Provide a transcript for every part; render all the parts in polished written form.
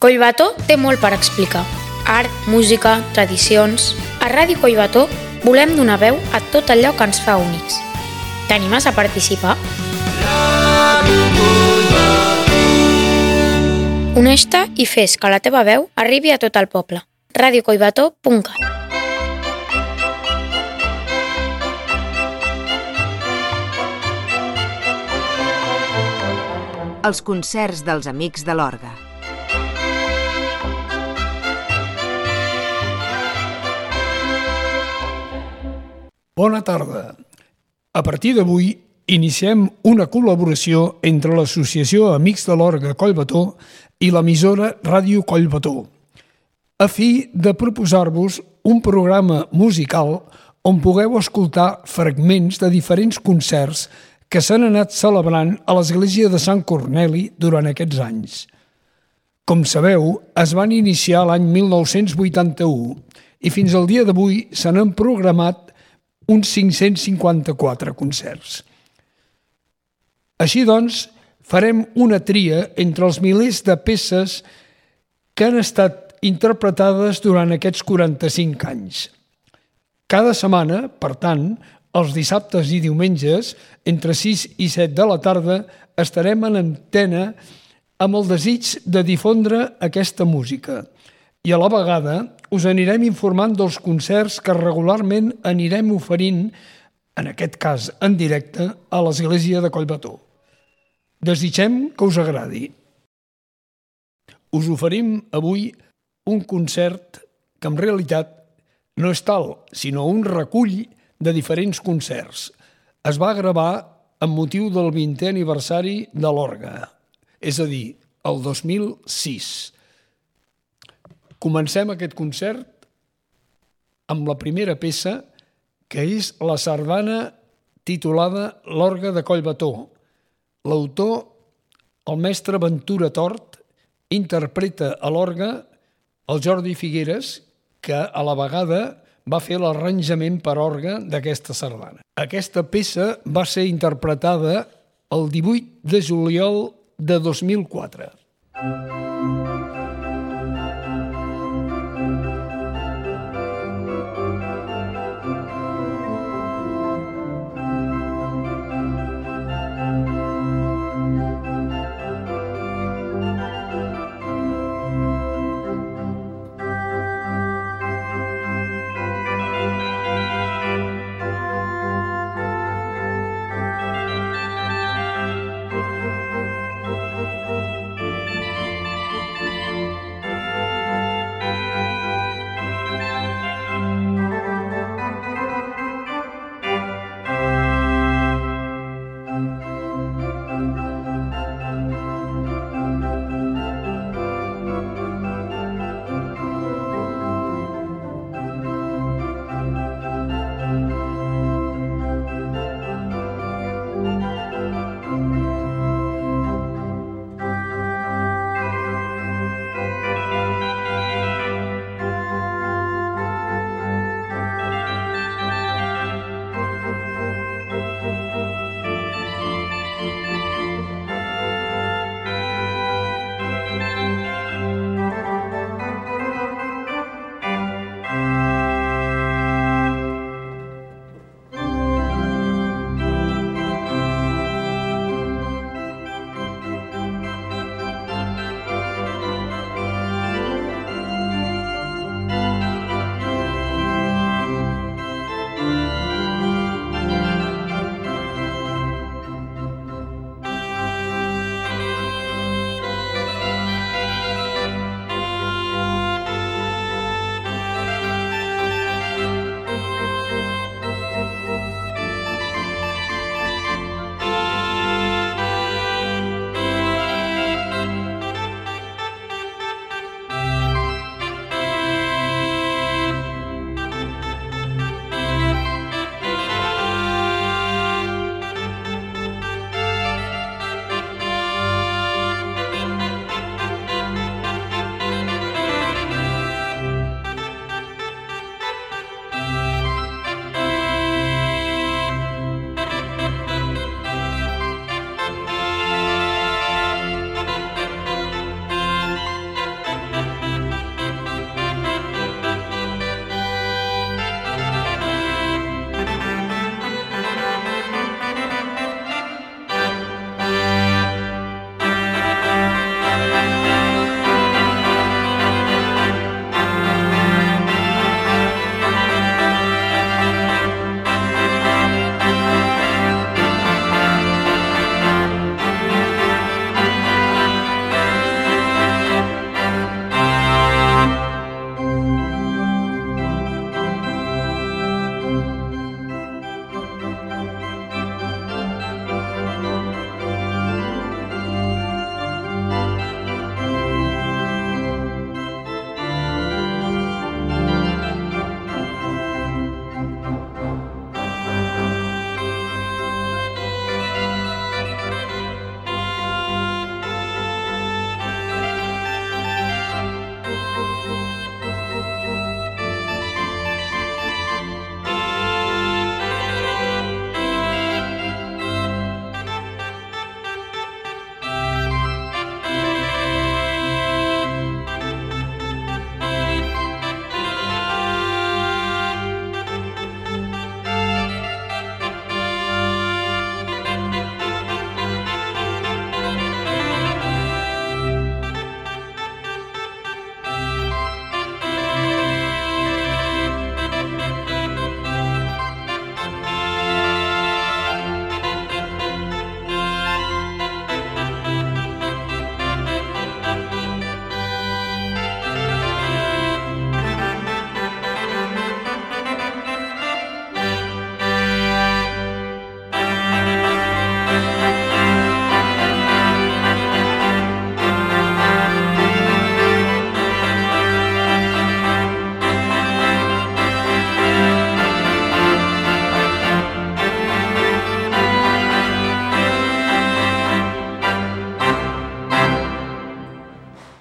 Collbató té molt per explicar. Art, música, tradicions... A Ràdio Collbató volem donar veu a tot allò que ens fa únics. T'animes a participar? Uneix-te i fes que la teva veu arribi a tot el poble. radiocollbató.cat. Els concerts dels Amics de l'Orgue. Bona tarda. A partir d'avui iniciem una col·laboració entre l'Associació Amics de l'Orgue Collbató i l'emissora Ràdio Collbató, a fi de proposar-vos un programa musical on pugueu escoltar fragments de diferents concerts que s'han anat celebrant a l'Església de Sant Corneli durant aquests anys. Com sabeu, es van iniciar l'any 1981 i fins al dia d'avui se n'han programat uns 554 concerts. Així doncs, farem una tria entre els milers de peces que han estat interpretades durant aquests 45 anys. Cada setmana, per tant, els dissabtes i diumenges, entre 6 i 7 de la tarda, estarem en antena amb el desig de difondre aquesta música. I a la vegada us anirem informant dels concerts que regularment anirem oferint, en aquest cas en directe, a l'Església de Collbató. Desitgem que us agradi. Us oferim avui un concert que en realitat no és tal, sinó un recull de diferents concerts. Es va gravar amb motiu del 20è aniversari de l'Orgue, és a dir, el 2006. Comencem aquest concert amb la primera peça, que és la sardana titulada L'Orgue de Collbató. L'autor, el mestre Ventura Tort, interpreta a l'orgue el Jordi Figueres, que a la vegada va fer l'arranjament per orgue d'aquesta sardana. Aquesta peça va ser interpretada el 18 de juliol de 2004.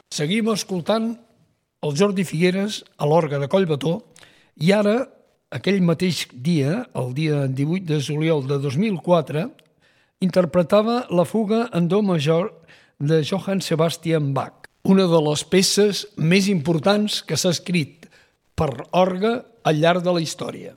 Seguim escoltant el Jordi Figueres a l'Orga de Collbató i ara, aquell mateix dia, el dia 18 de juliol de 2004, interpretava la fuga en do major de Johann Sebastian Bach, una de les peces més importants que s'ha escrit per orgue al llarg de la història.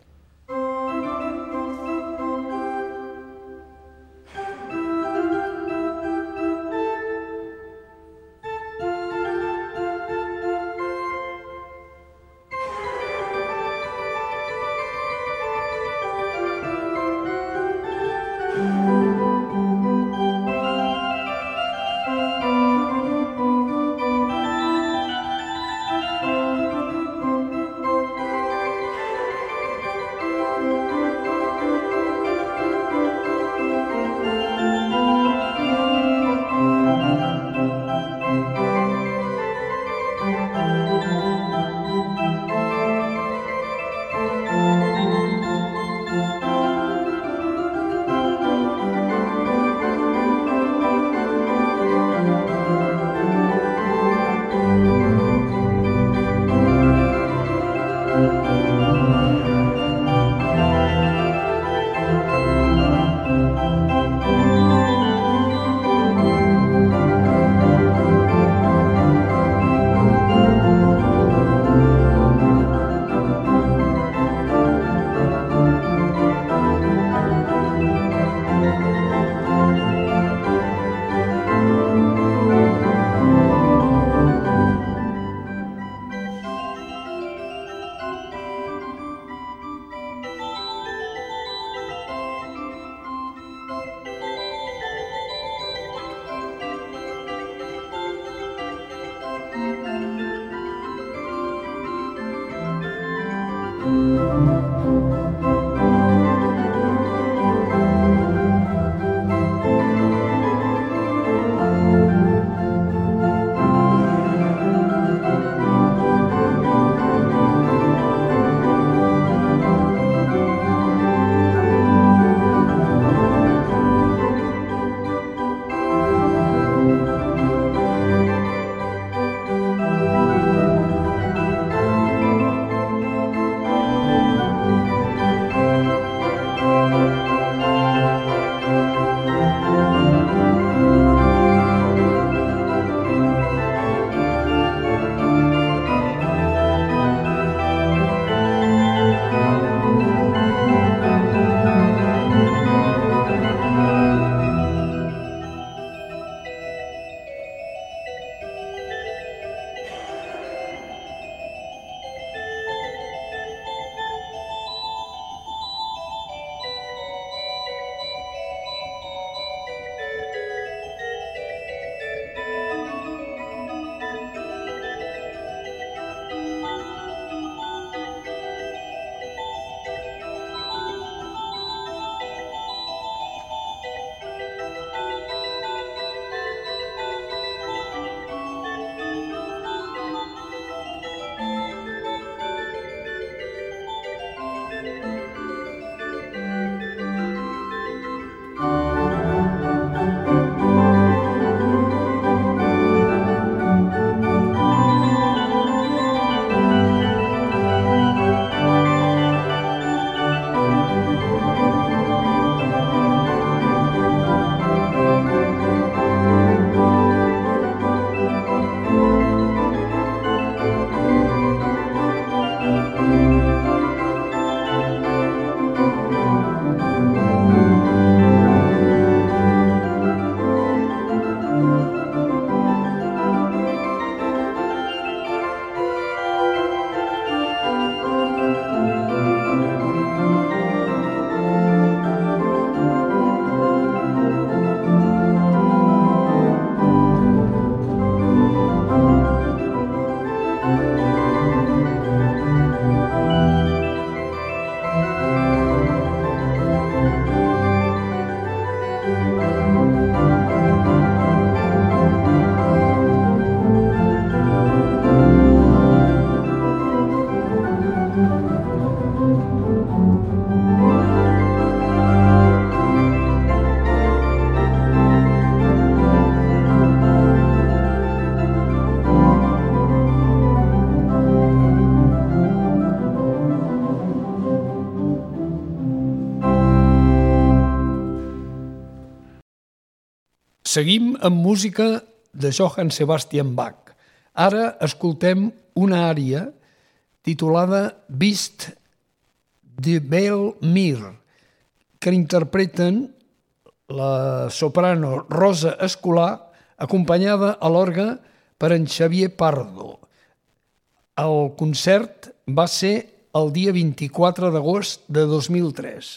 Seguim amb música de Johann Sebastian Bach. Ara escoltem una ària titulada Bist de Bel Mir, que interpreten la soprano Rosa Escolà, acompanyada a l'orgue per en Xavier Pardo. El concert va ser el dia 24 d'agost de 2003.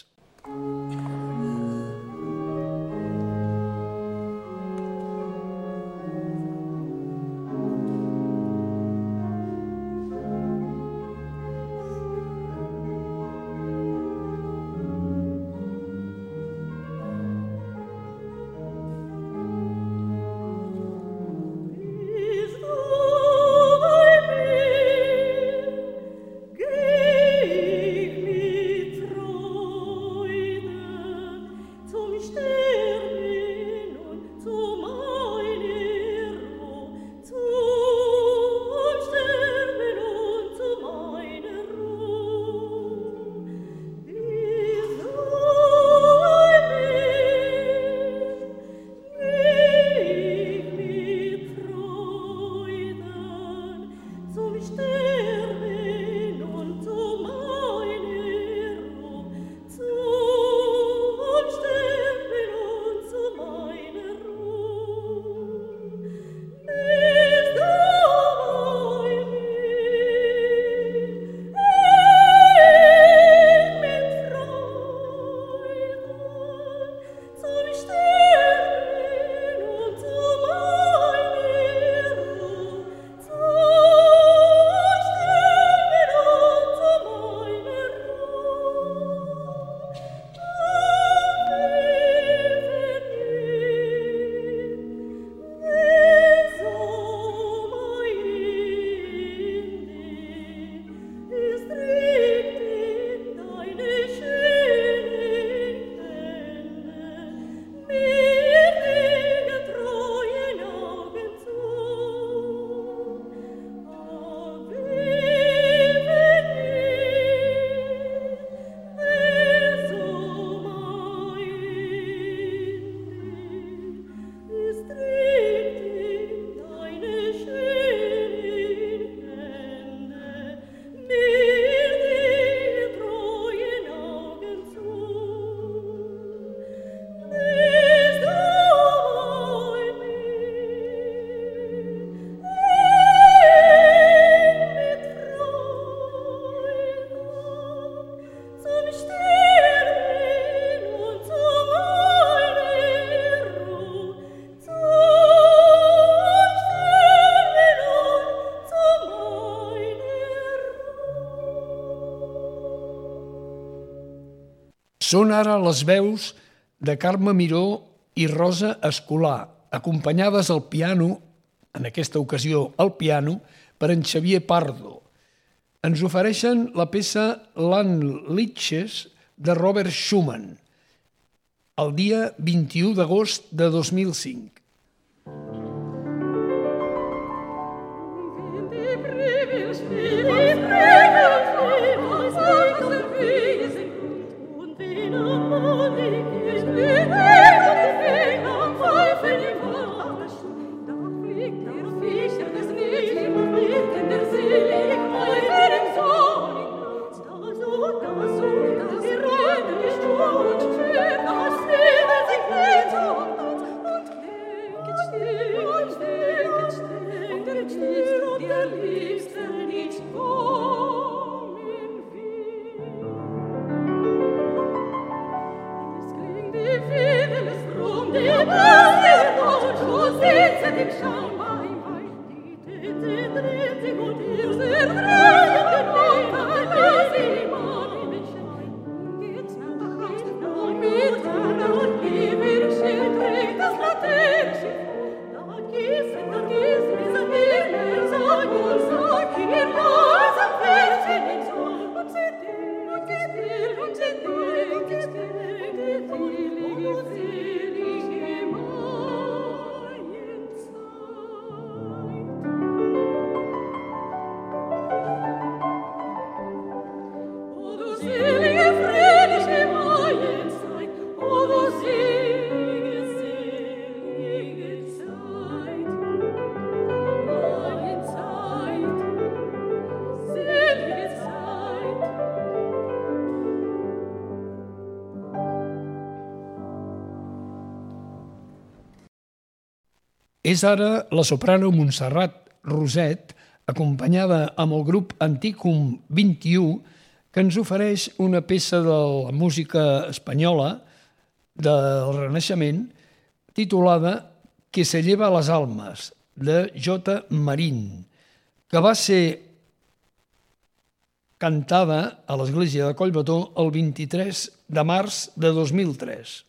Són ara les veus de Carme Miró i Rosa Escolà, acompanyades al piano, en aquesta ocasió al piano, per en Xavier Pardo. Ens ofereixen la peça Landliches de Robert Schumann, el dia 21 d'agost de 2005. És ara la soprano Montserrat Roset, acompanyada amb el grup Anticum 21, que ens ofereix una peça de la música espanyola del Renaixement titulada Que se lleva las almas, de J. Marín, que va ser cantada a l'església de Collbató el 23 de març de 2003.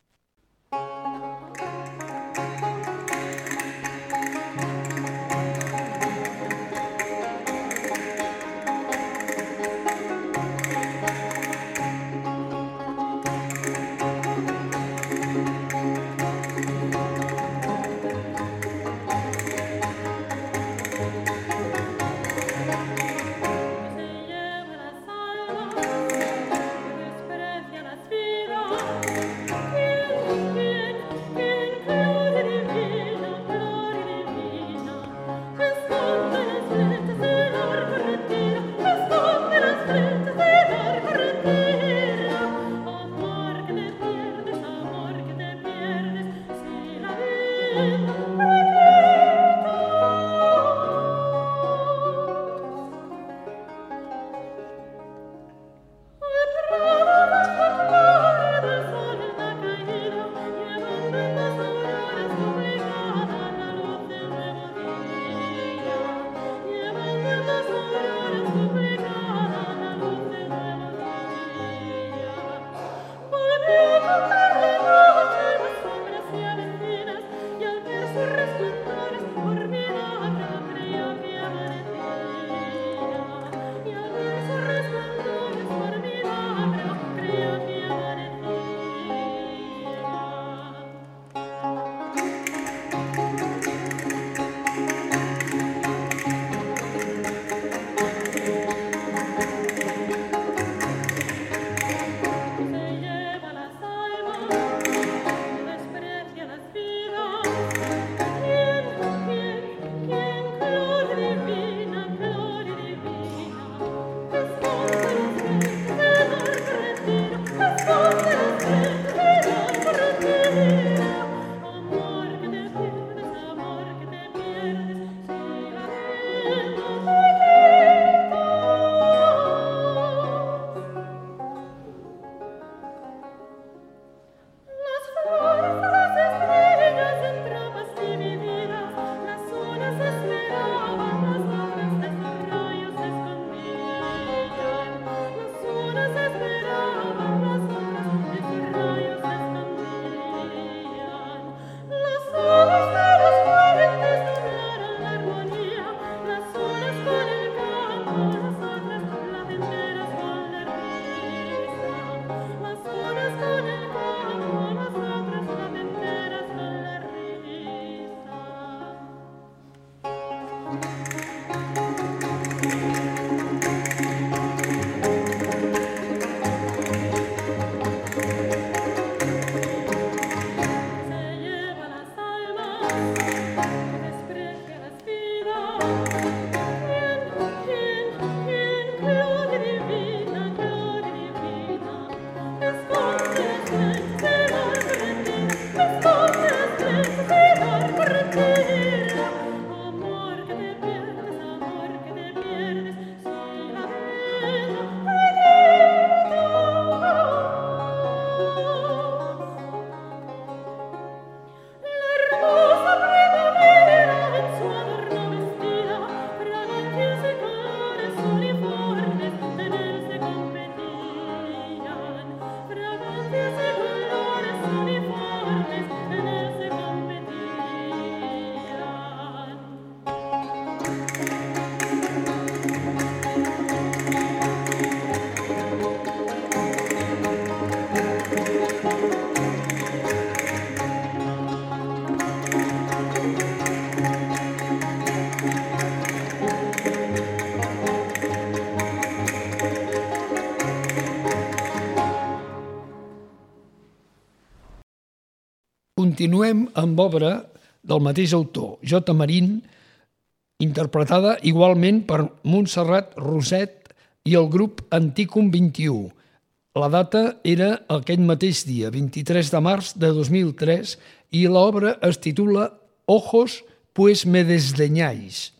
Continuem amb obra del mateix autor, J. Marín, interpretada igualment per Montserrat Roset i el grup Anticum 21. La data era aquest mateix dia, 23 de març de 2003, i l'obra es titula Ojos, pues me desdeñáis.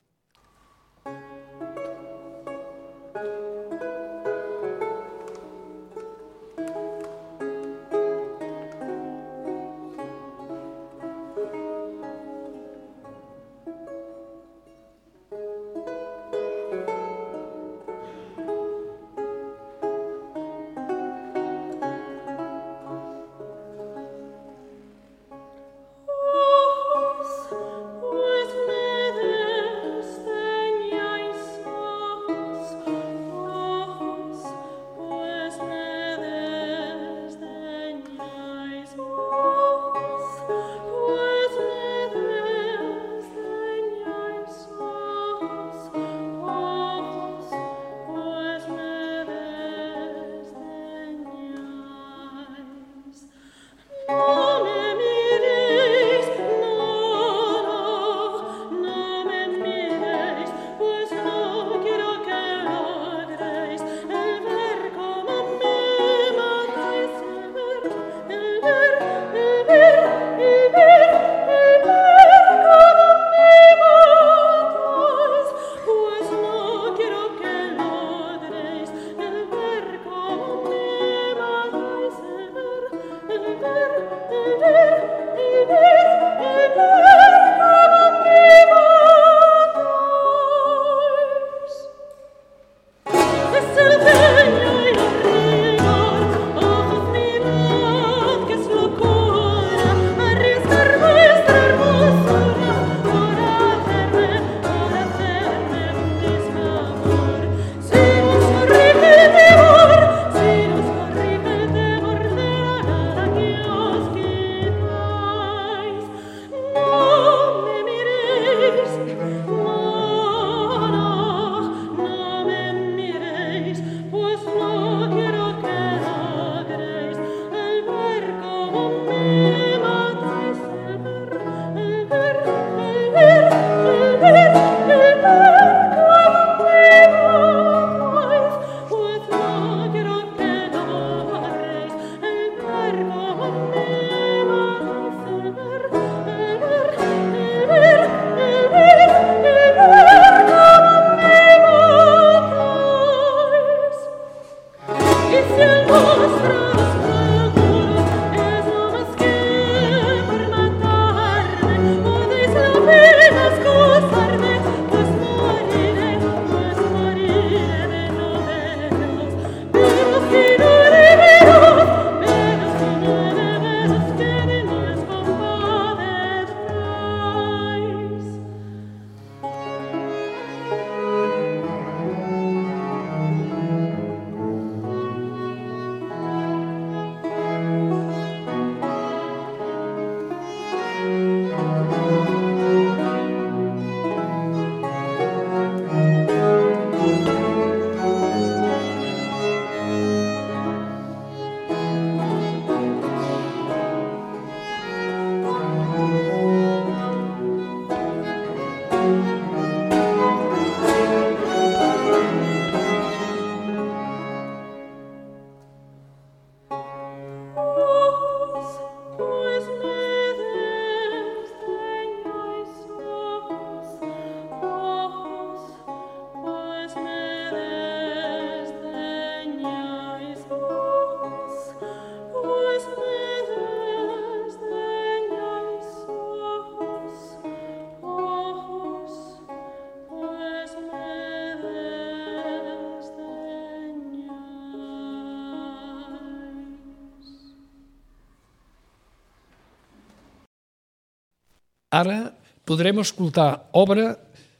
Ara podrem escoltar obra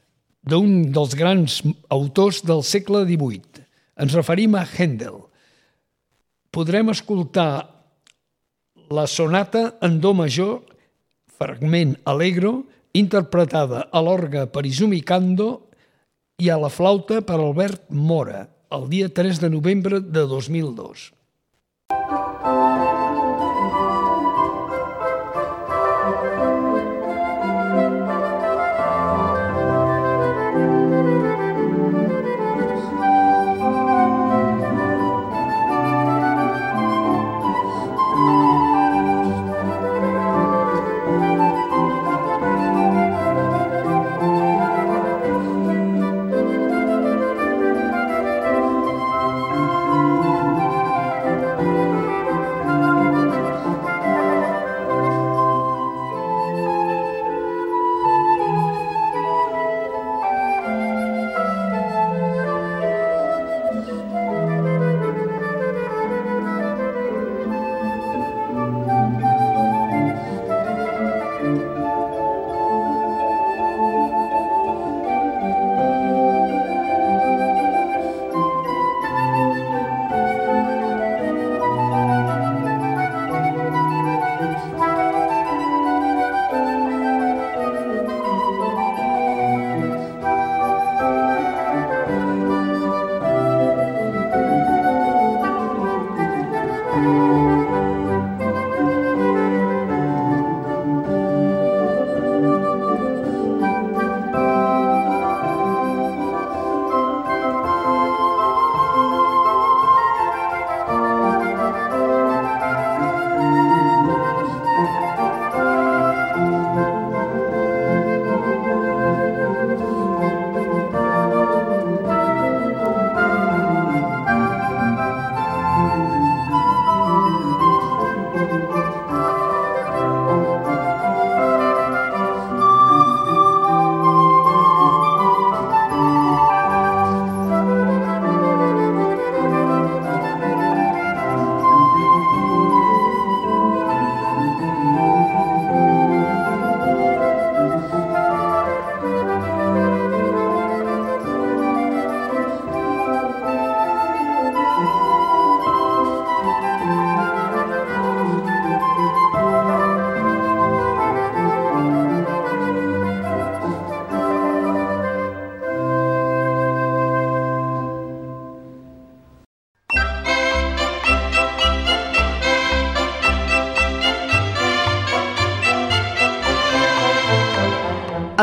d'un dels grans autors del segle XVIII. Ens referim a Händel. Podrem escoltar la sonata en do major, fragment allegro, interpretada a l'orgue per Izumi-Kando i a la flauta per Albert Mora, el dia 3 de novembre de 2002.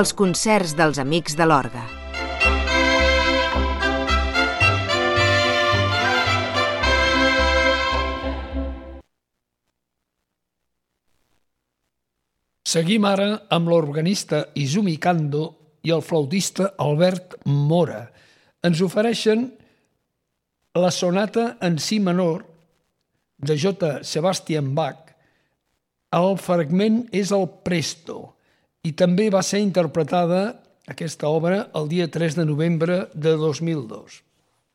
Els concerts dels Amics de l'Orgue. Seguim ara amb l'organista Izumi Kando i el flautista Albert Mora. Ens ofereixen la sonata en si menor de J. Sebastian Bach. El fragment és el Presto i també va ser interpretada aquesta obra el dia 3 de novembre de 2002.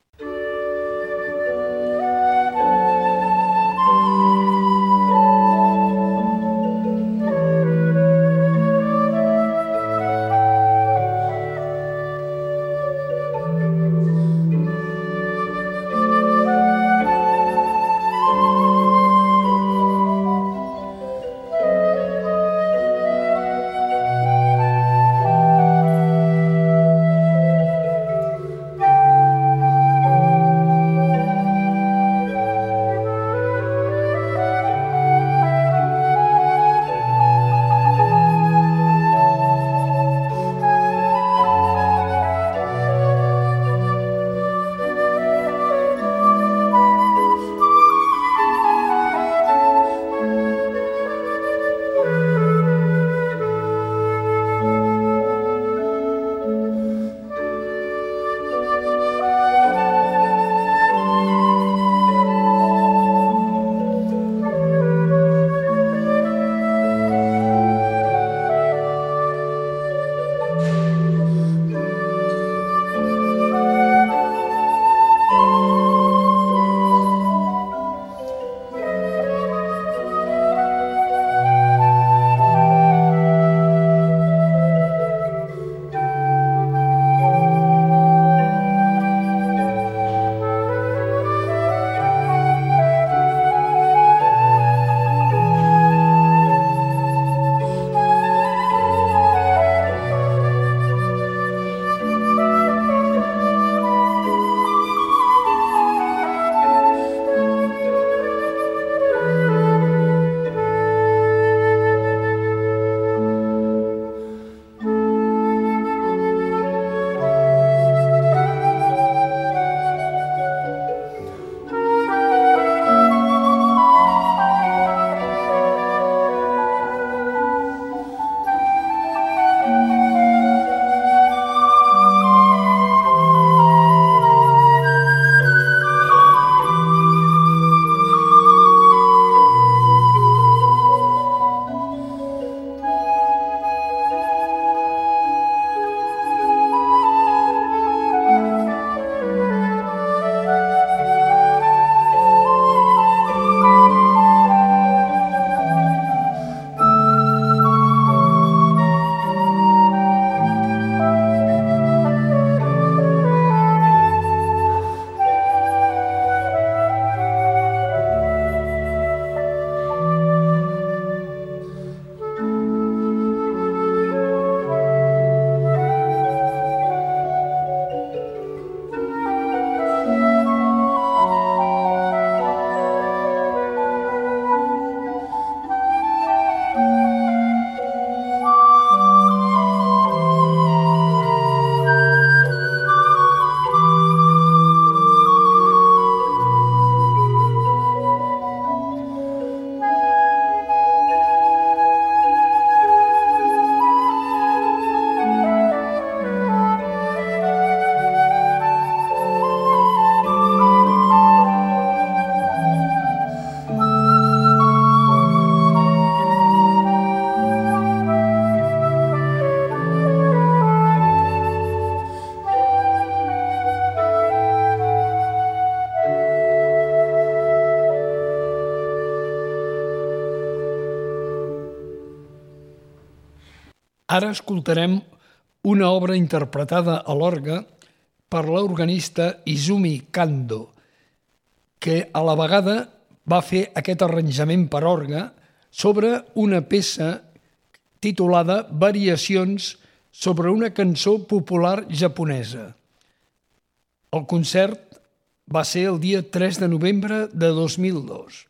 Ara escoltarem una obra interpretada a l'orgue per l'organista Izumi Kando, que a la vegada va fer aquest arranjament per orgue sobre una peça titulada Variacions sobre una cançó popular japonesa. El concert va ser el dia 3 de novembre de 2002.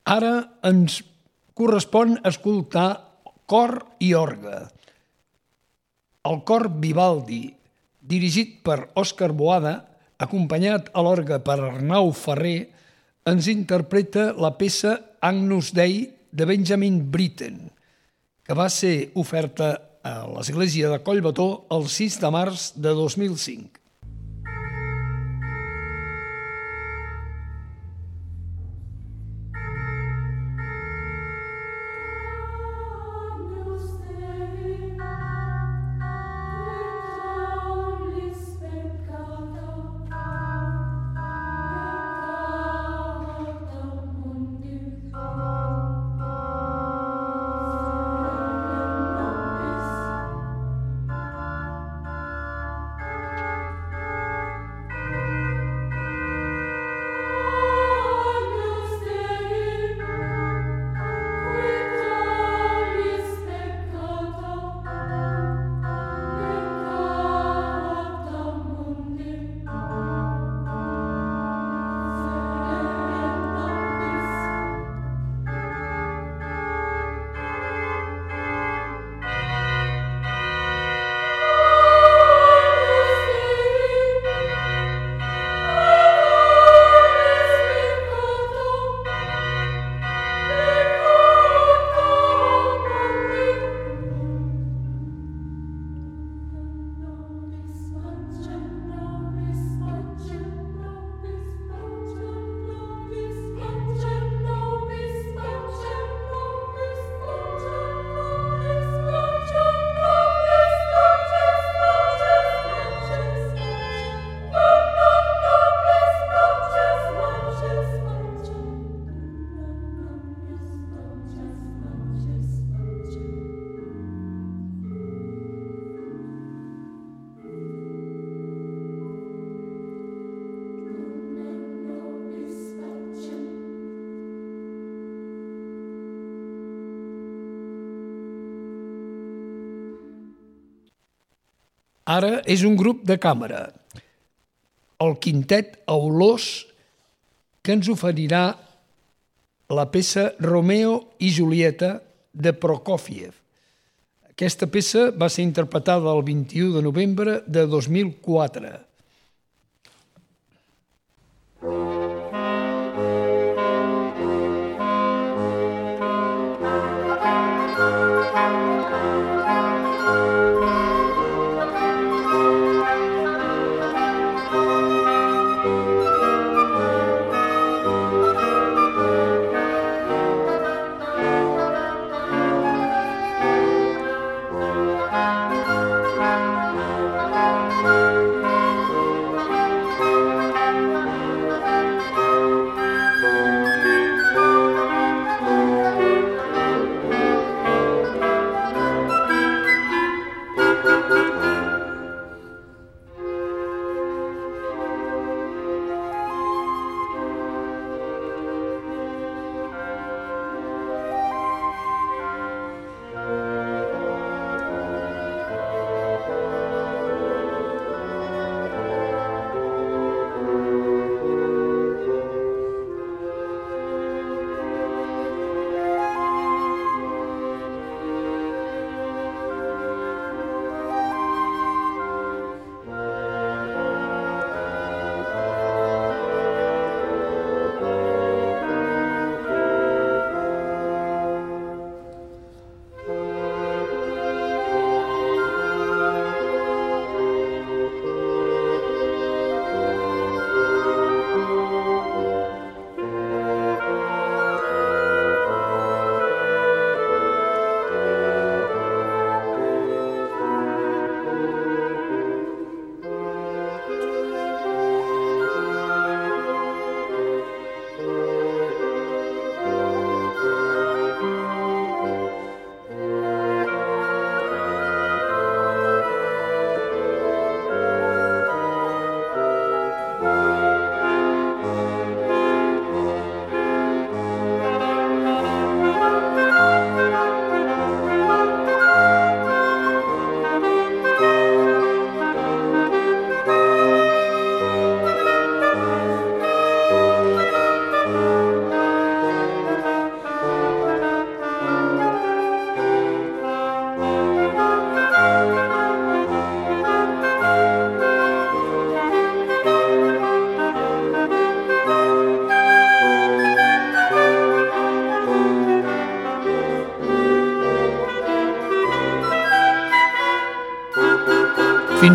Ara ens correspon escoltar cor i orgue. El cor Vivaldi, dirigit per Òscar Boada, acompanyat a l'orgue per Arnau Ferrer, ens interpreta la peça Agnus Dei de Benjamin Britten, que va ser oferta a l'Església de Collbató el 6 de març de 2005. Ara és un grup de càmera, el quintet Aulós, que ens oferirà la peça Romeo i Julieta de Prokofiev. Aquesta peça va ser interpretada el 21 de novembre de 2004.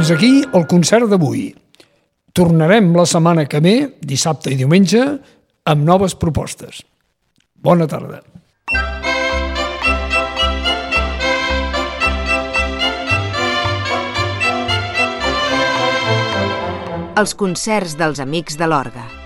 Fins aquí el concert d'avui. Tornarem la setmana que ve, dissabte i diumenge, amb noves propostes. Bona tarda. Els concerts dels Amics de l'Orgue.